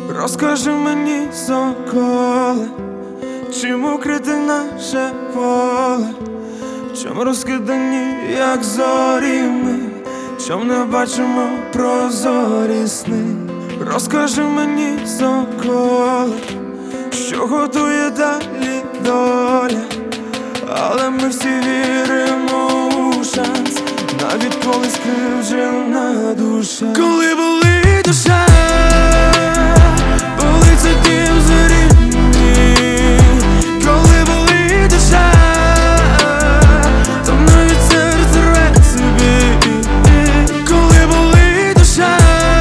Розкажи мені, соколе, чим укрите наше поле, чом розкидані, як зорі ми, чом не бачимо прозорі сни. Розкажи мені, соколе, що готує далі доля, але ми всі віримо у шанс, навіть коли скривджена душа. Коли болить душа, болить це дім зорі. Коли болить душа, то навіть серце рве собі. Коли болить душа,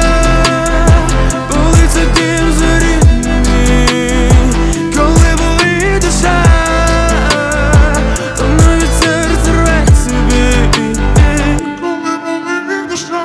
болить це дім зорі. Коли болить душа, то навіть серце рве собі. Коли болить душа.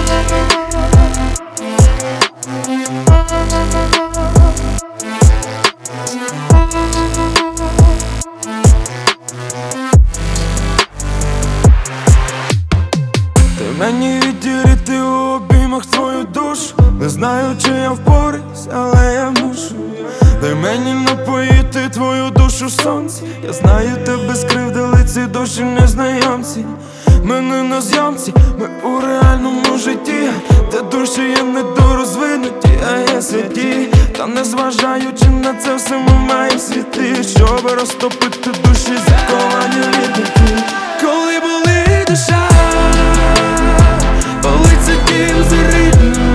Ти мені відділити у обіймах твою душу. Не знаю, чи я впораюсь, але я мушу. Дай мені напоїти твою душу сонці. Я знаю, тебе скривдили ці душі незнайомці. Ми не на зйомці, ми у реальному житті, де душі є недорозвинуті, а є святі. Та незважаючи на це все, ми маємо світи, щоб розтопити душі, заковані вітники. Коли болить душа, болить це дім зорі.